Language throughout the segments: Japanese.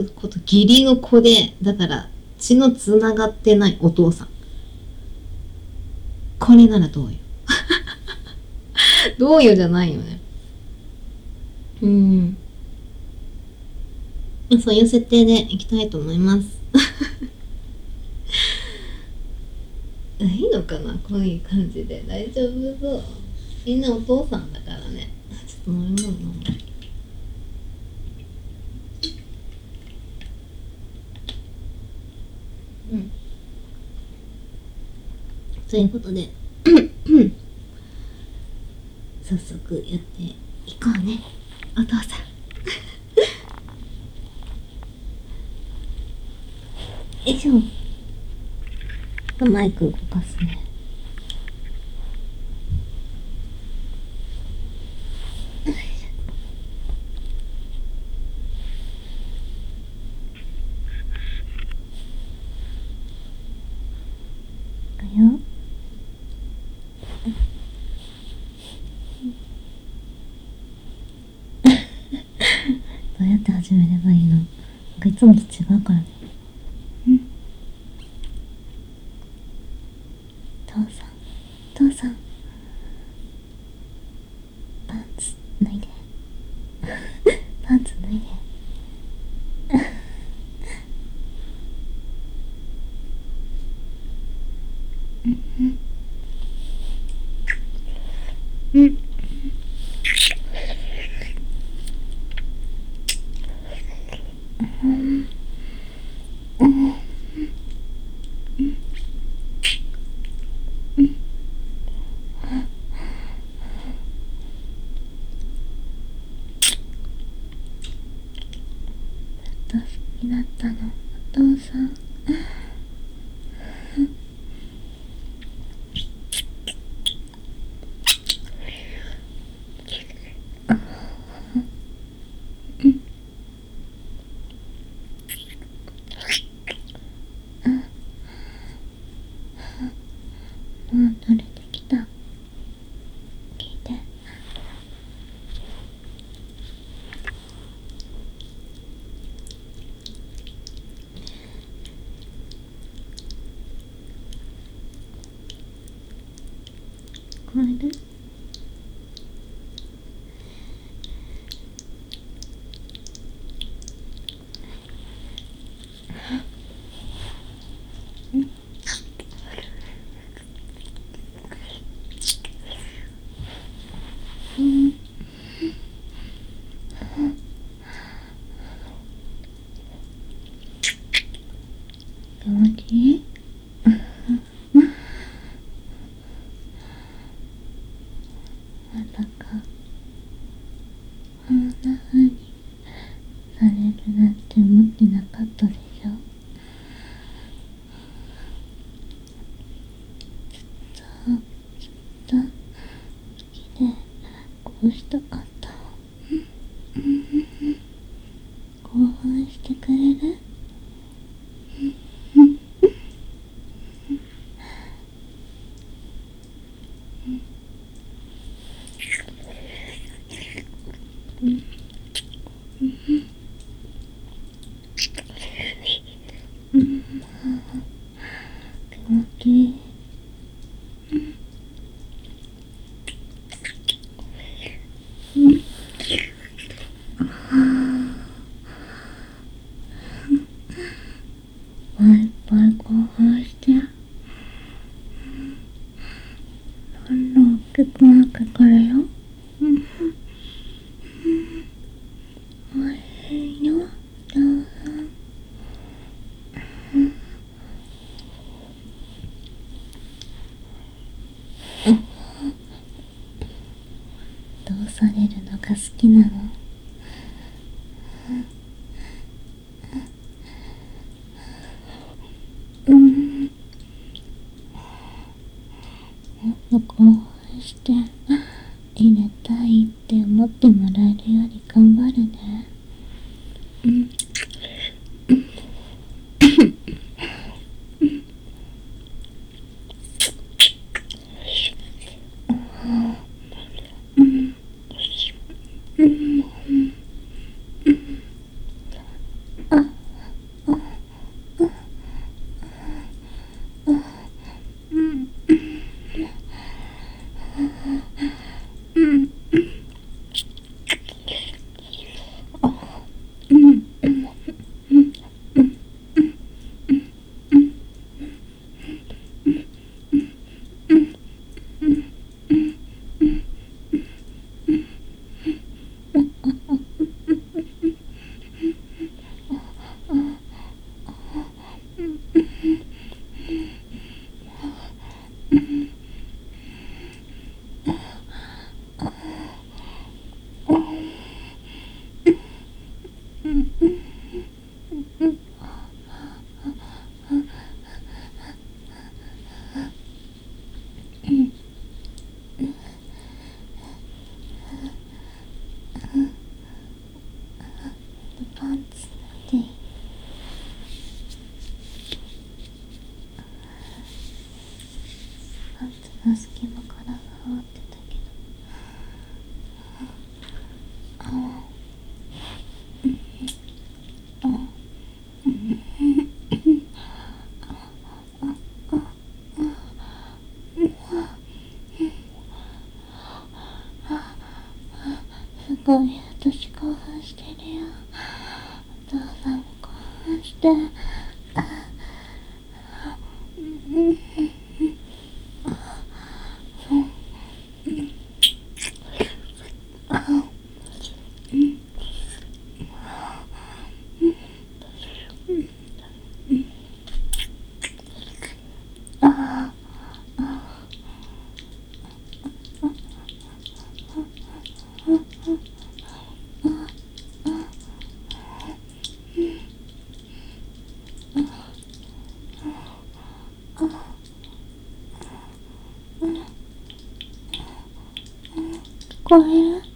こと義理の子で、だから血のつながってないお父さん。これならどうよ。どうよじゃないよね。うん。そういう設定でいきたいと思います。いいのかな、こういう感じで。大丈夫そう。みんなお父さんだからね。ちょっと飲み物飲んだ。うん。ということで、早速やっていこうね、お父さん。よいしょ。マイク動かすね。いくよ。どうやって始めればいいの？なんかいつもと違うからね。父さん、父さん、パンツ脱いで。パンツ脱いで。好きだったの、お父さん。もう取れてきた。聞いて。聞こえる？気持ちいい？まさかこんな風にされるなんて思ってなかったでしょ。ずっと好きでこうしたかった。興奮してくれる？気持ちいい。いっぱい興奮して、どんどん大きくなってくるよ。おいしいよ、どうぞ。どうされるのが好きなの？ の隙間から触ってたけど、すごい私興奮してるよ。お父さんも興奮して。聞こえる？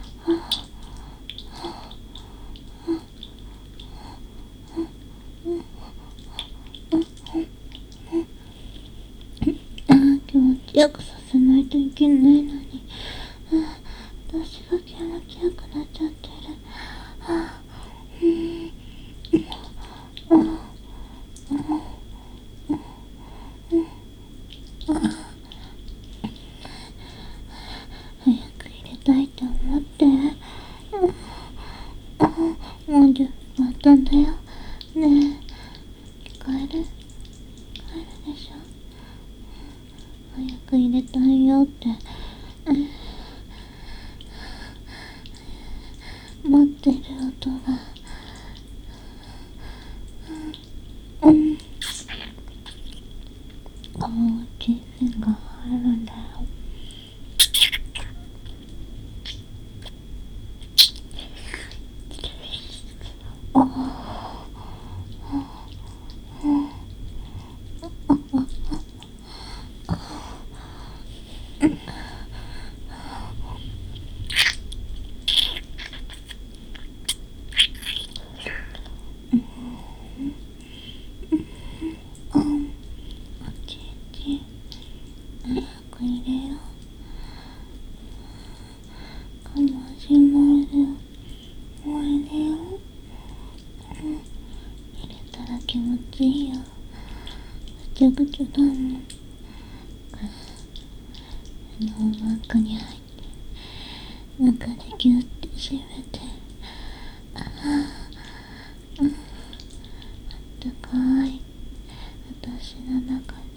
気持ちよくさせないといけないのに、私が気持ちよくなっちゃってる。早く入れたいと思って。もう10分経ったんだよ。ねえ、聞こえる？聞こえるでしょ？早く入れたいよって、待ってる音が、顔小線があるんだよ。おちんちん、早く入れよう。かもしまる。もう入れよう。入れたら気持ちいいよ。ぐちゃぐちゃだもん。中に入って、中でギュッて締めて、あったかい私の中で、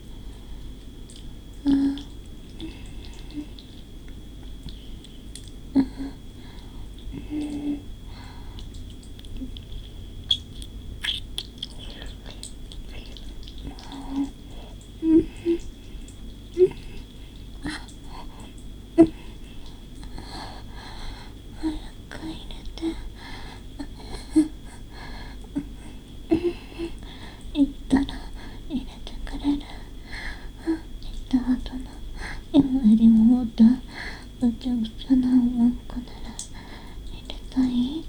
早く入れて。言ったら入れてくれる？言った後の今よりももっとぐちゃぐちゃなうんこなら入れたい？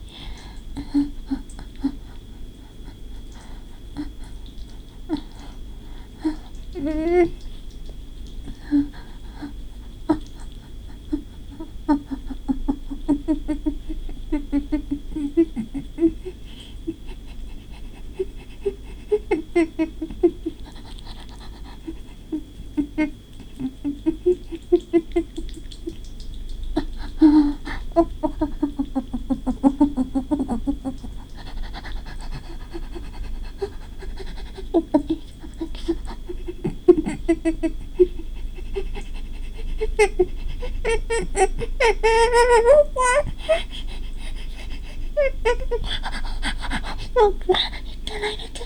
僕が言ったら入れて。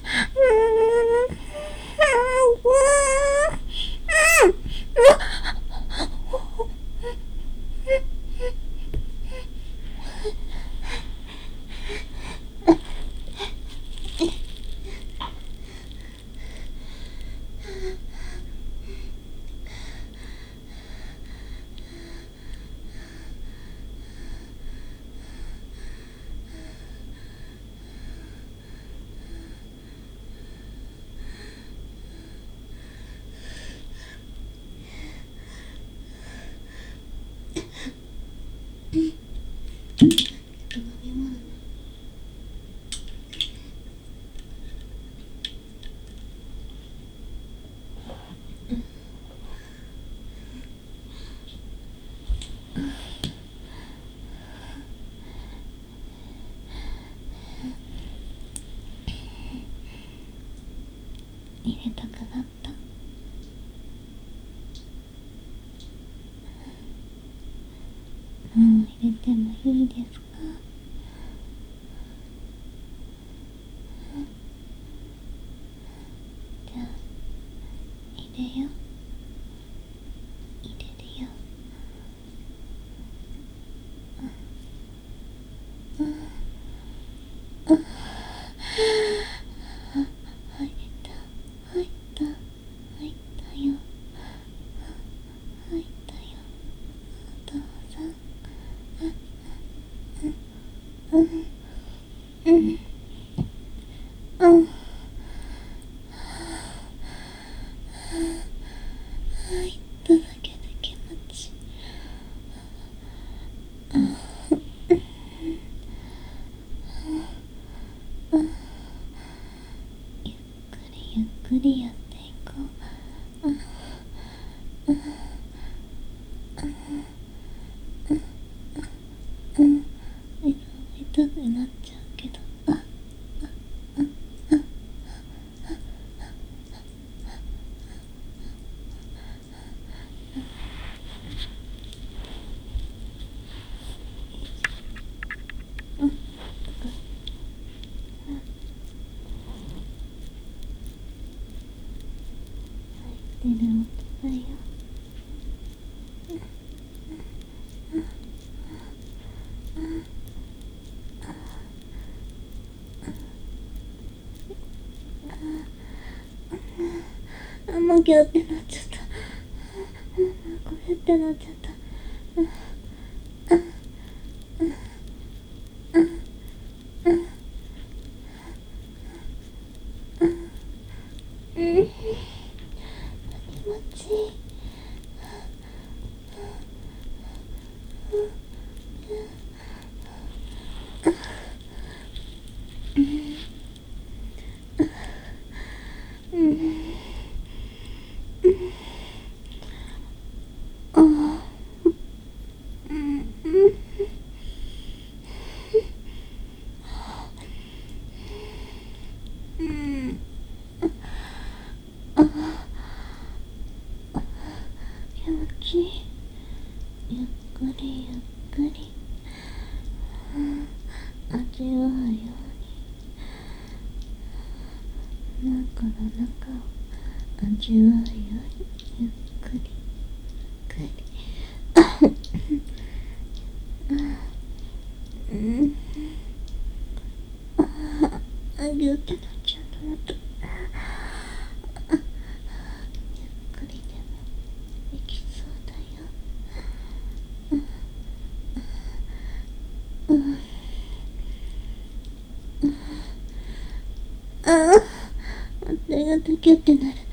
入れたくなった。もう入れてもいいですか？じゃあ入れよ。入れるよ。入った入った入ったよ。入ったよ。お父さん。入っただけで気持ちいい。ゆっくりゆっくりやっていこう。痛くなっちゃうけど。出る音だよ。もうギュってなっちゃった。こうやってなっちゃった。気持ちいい。気持ちいい。ゆっくりゆっくり、味わうように中の中を味わうようにゆっくりゆっくり。ギュってなっちゃうと思った。ゆっくりでもできそうだよ。手がドキュってなる。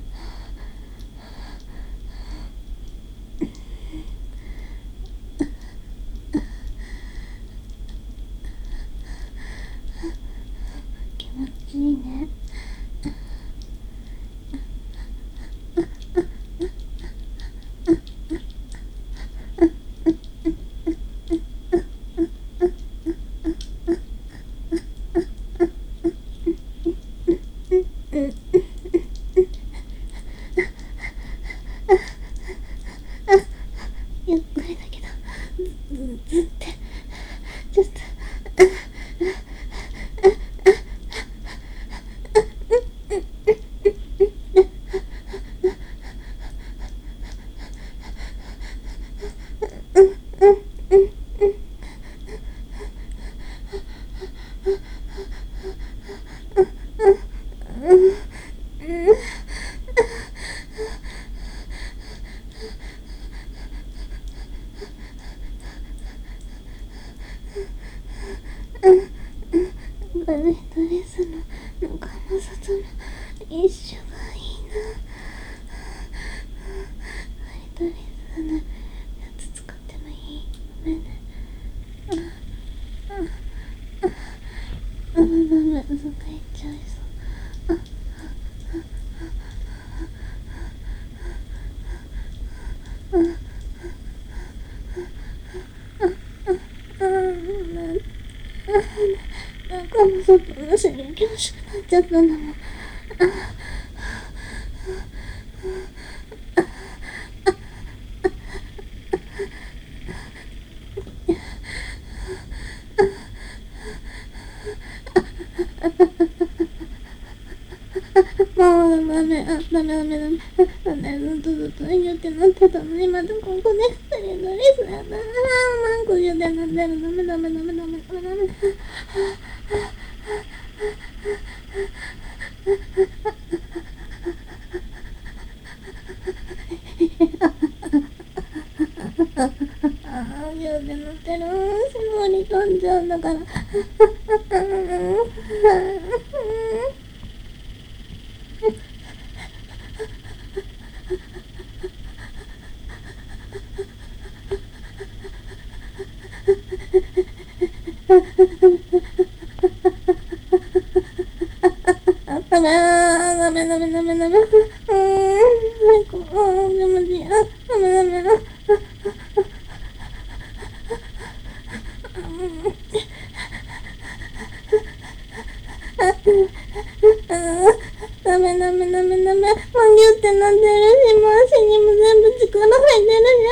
気持ちいいね。ゆっくりだけどずってちょっとバレエドレスの中の外の一緒がいいな。バレエドレスのやつ使ってもいい？ごめんね。ダメ、そっか行っちゃいそう。中の外の刺激欲しくなっちゃったんだもん。 もうダメ、ダメ、ダメ、ダメ、ずっとずっと言ってなってたのに、またここでスリドリスやだ。マンコ言ってなってる。ダメ、ダメ、ダメ、ダメ、ダメ、ダメ。言ってなってる。絞り飛んじゃうんだから。ダメ、ダメ、ダメ、ダメ、ダメ。最高。でもじ、ダメ、ダメ。ダメ、ダメ、ダメ、ダメ。マギュってなってるし、マシにも全部力入ってるじ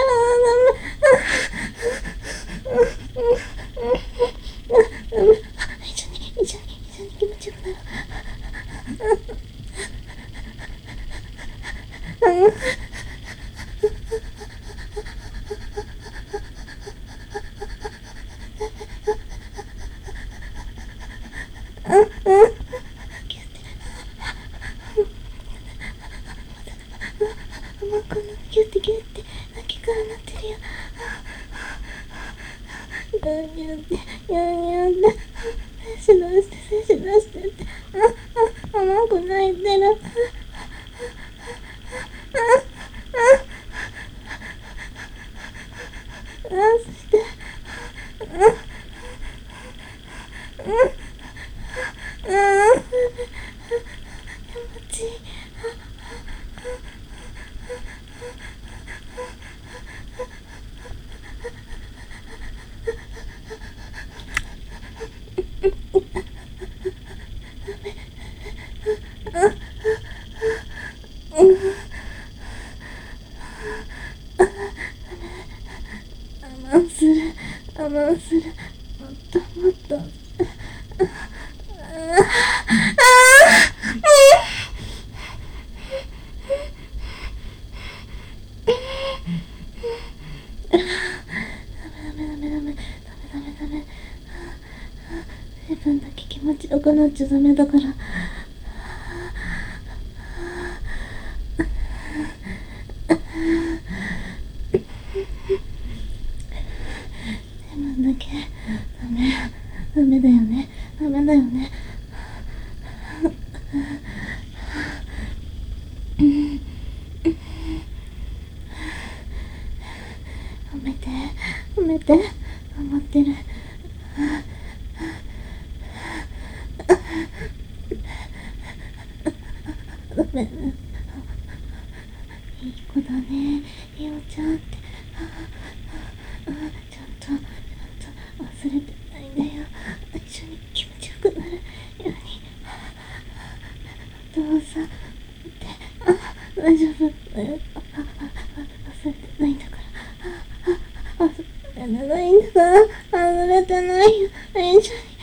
ゃん。ダメ。一緒に気持ちよくなる。ギュってギュって泣きからなってるよ。ギュってギュって精子出してって甘く泣いてる。そして気持ちいい。我慢する。もっともっと。ダメ。自分だけ気持ちよくなっちゃダメだから。自分だけダメだよね。ダメだよね。褒めて頑張ってる。ダメ、いい子だね、いおちゃんって。ちゃんと忘れてないんだよ。一緒に気持ちよくなるように。お父さんって大丈夫だよ。忘れてないんだから。忘れてないんだから。忘れてないよ。一緒に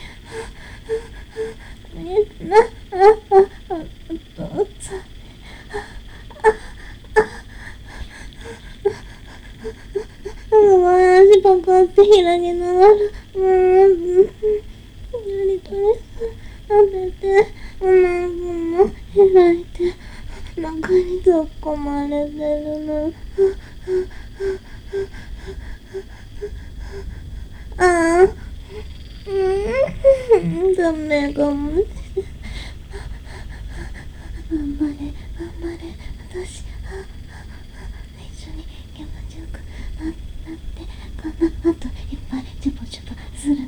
見えてな。お父さん。すごい足パカって開きながら。やりとり食べて、お腹も開いて、中に突っ込まれてるの。ダメかもしれない。頑張れ、私。一緒に気持ちよくなってかな。あといっぱいチュポチュポするんだよ。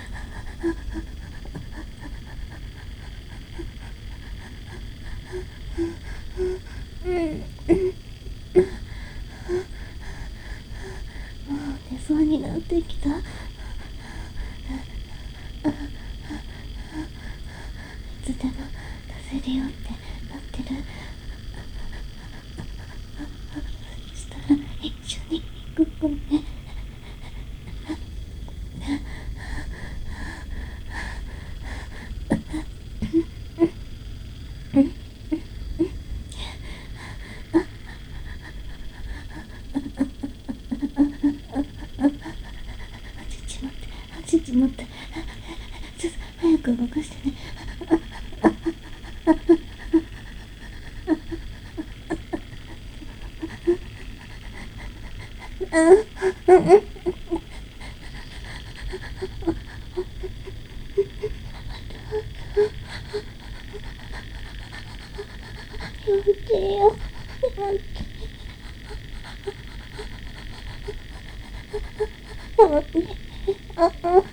もう寝そうになってきた。いつでも出せるよってなってる。そしたら一緒に行くね。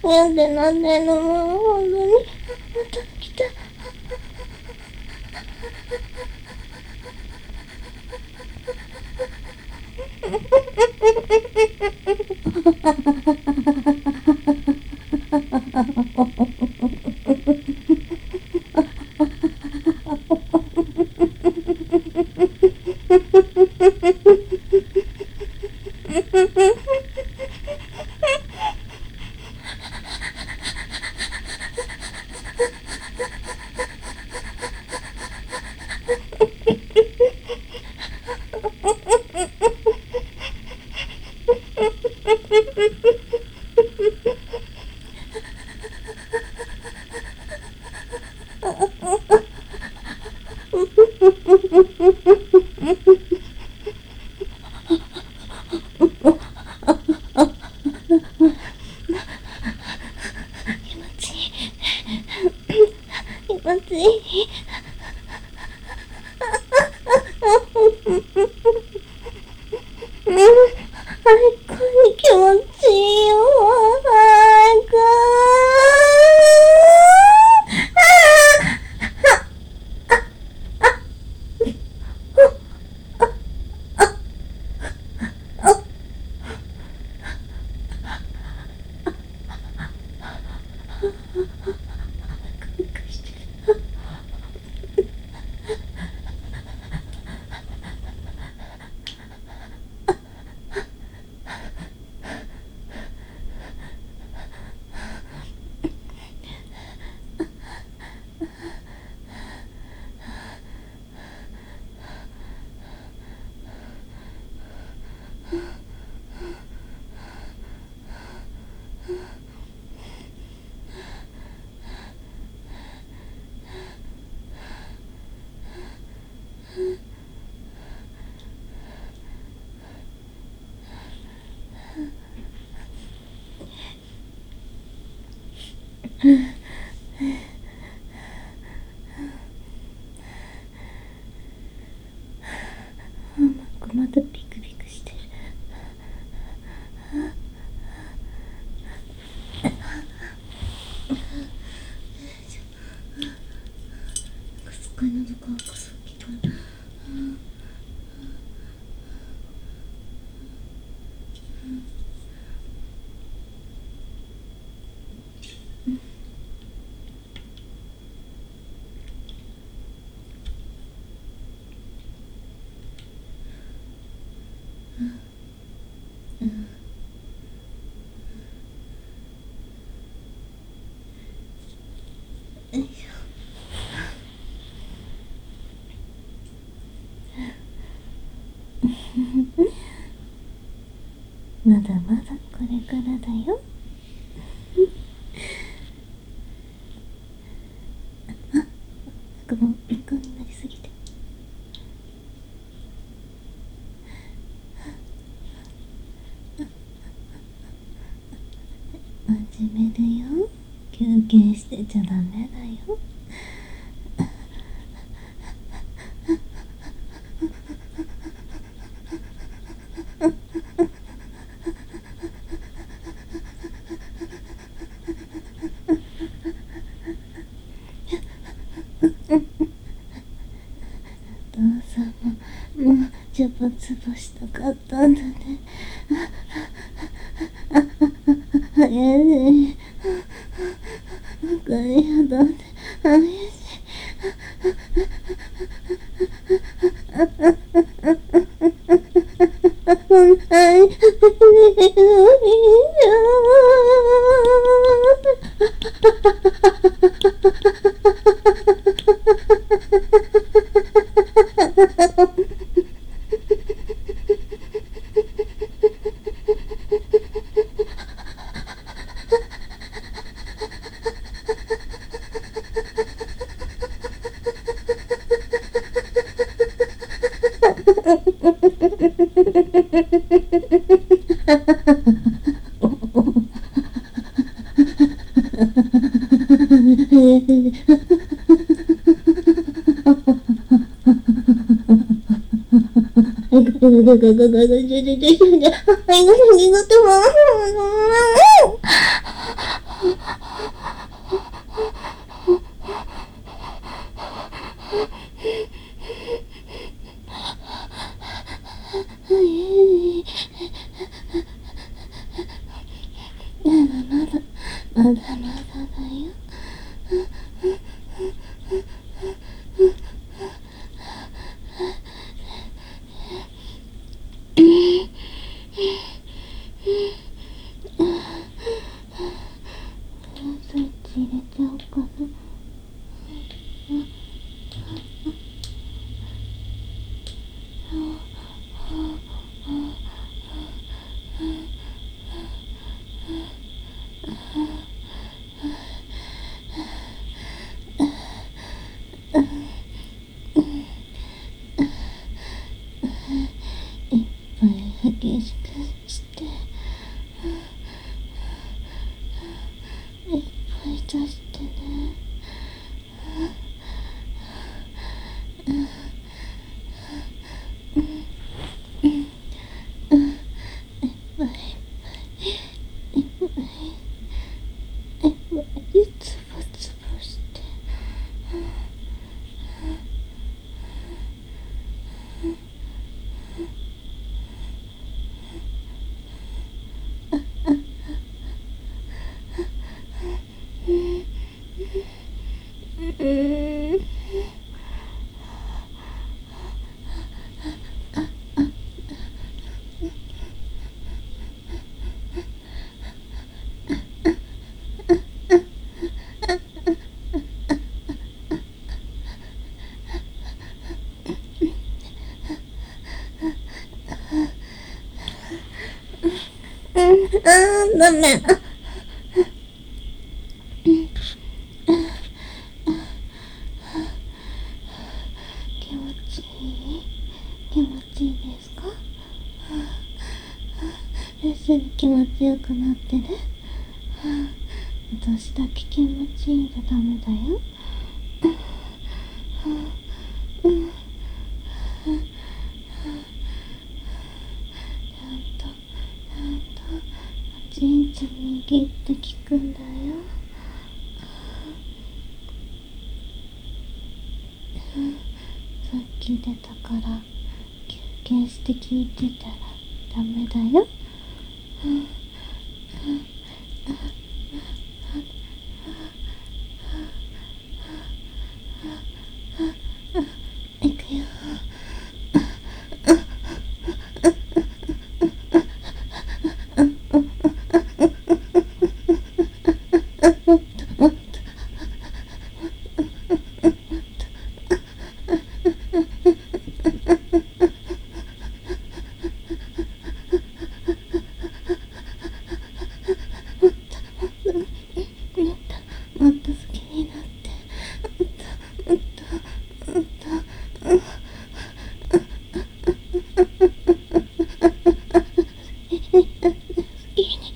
やってなってんのもう本当に。また来た。気持ちいい。気持ちいい。最高に気持ちいいよ。最高。びっくりしてる。まだピクピクしてる。すっごい喉乾くさっきから。よいしょ。まだまだこれからだよ。なんかもう一個になりすぎて。始めるよ。休憩してちゃダメだよ。お父さんももうジャパつぼしたかったんだね。早い。なんか嫌だね。早い。はい。 まだまだだよ。スイッチ入れちゃおうかな。いっぱい激しくして、いっぱい出してね。つぶつぶして。ダメ。気持ちいい？気持ちいいですか？すぐ気持ちよくなってる？私だけ気持ちいいじゃダメだよ。ちんちん握って聞くんだよ。さっき出たから休憩して聞いてたらダメだよ。いくよ。もっと好きになって、もっともっと好きに。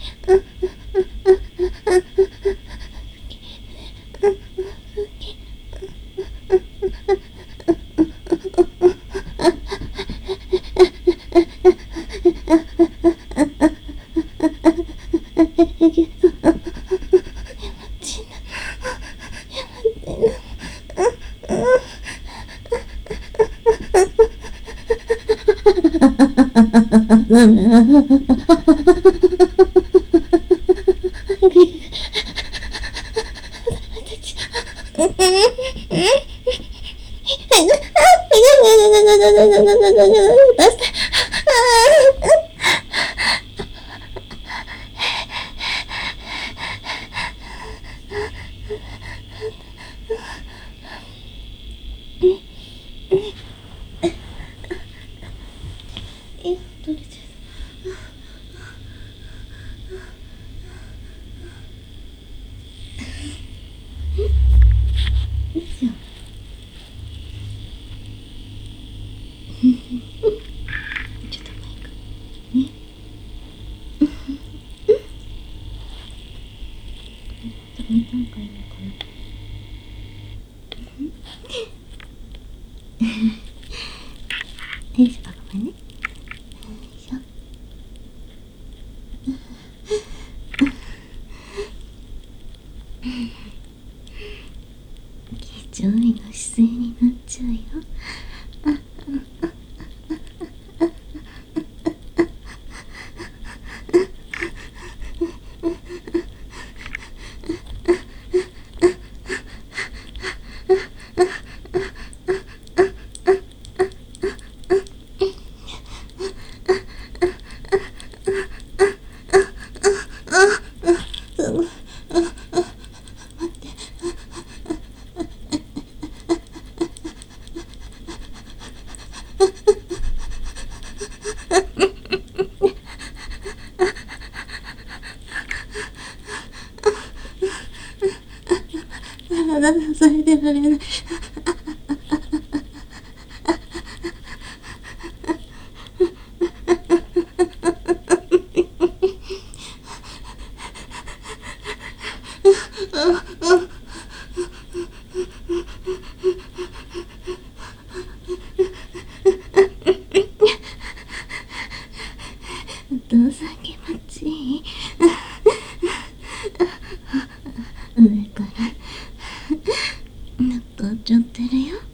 取れちゃう。よいしょ。ちょっとマイクね。それなんかいいのかな。よいしょ、あ、ごめんね。よいしょ。几帳面の姿勢になっちゃちゃうよ。それでられない。お父さん気持ちいい。上から納豆ちょってるよ。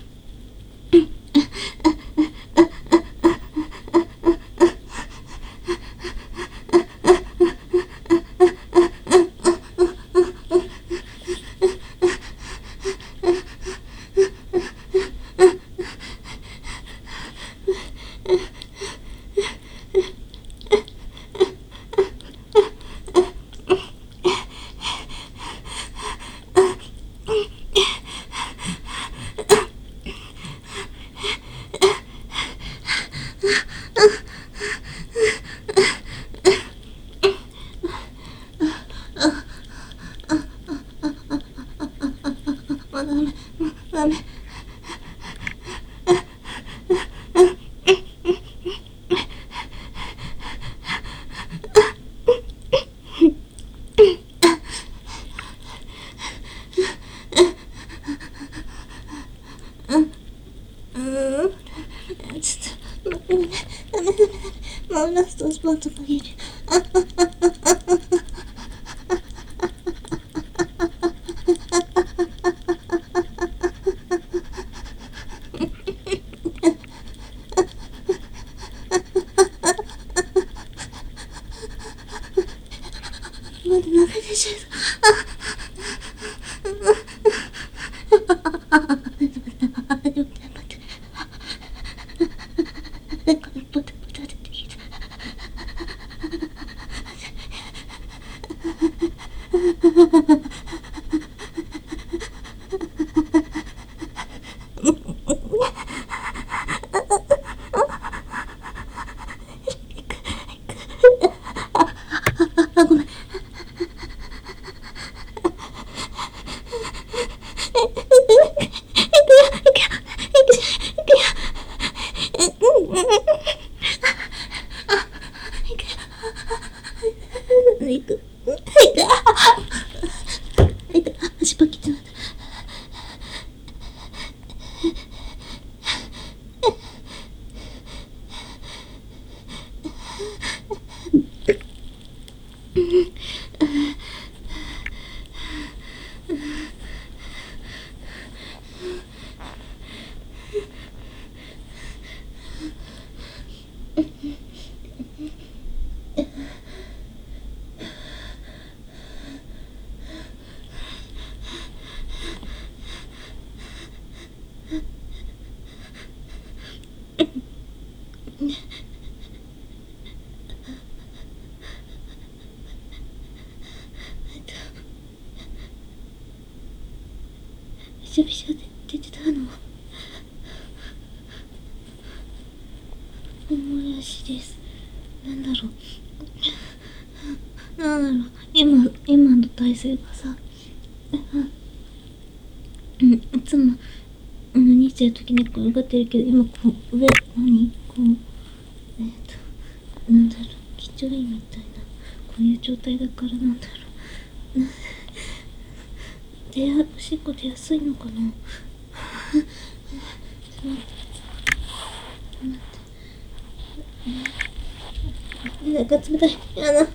ダメダメ。ちょっとダメダメダメダメ。もうラストスパート限る。まだ流れちゃう。ごめん。行く。足パキってなった。びしょびしょで出てたのはもやしです。なんだろう今の体勢がさ、いつも何してる時に転がってるけど、今こう上何こうなんだろう、几帳院みたいなこういう状態だからなんだろう、おしっこ出やすいのかな。なんか冷たい。やだ。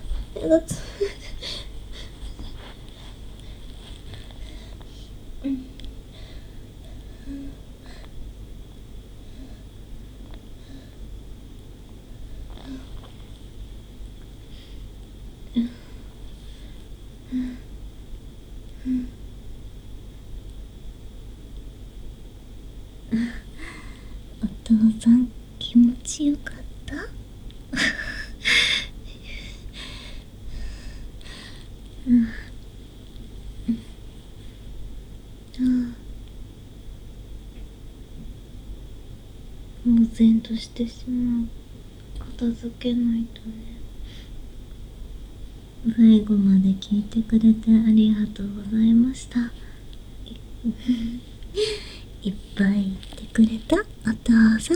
お父さん気持ちよかった？うん。もう然としてしまう。片付けないとね。最後まで聞いてくれてありがとうございました。いっぱい言ってくれたお父さん。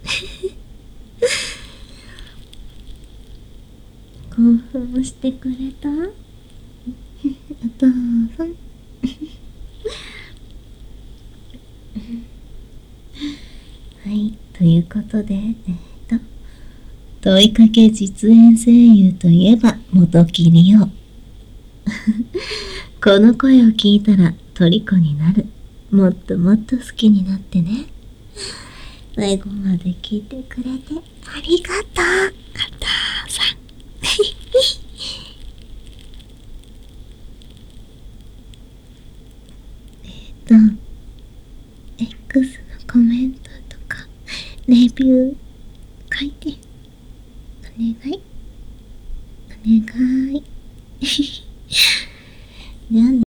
興奮してくれたお父さん。はい、ということで、問いかけ実演声優といえば元木里央。この声を聞いたら虜になる。もっともっと好きになってね。最後まで聞いてくれてありがとう、お父さん。X のコメントとかレビュー書いてお願いお願い。じゃあね。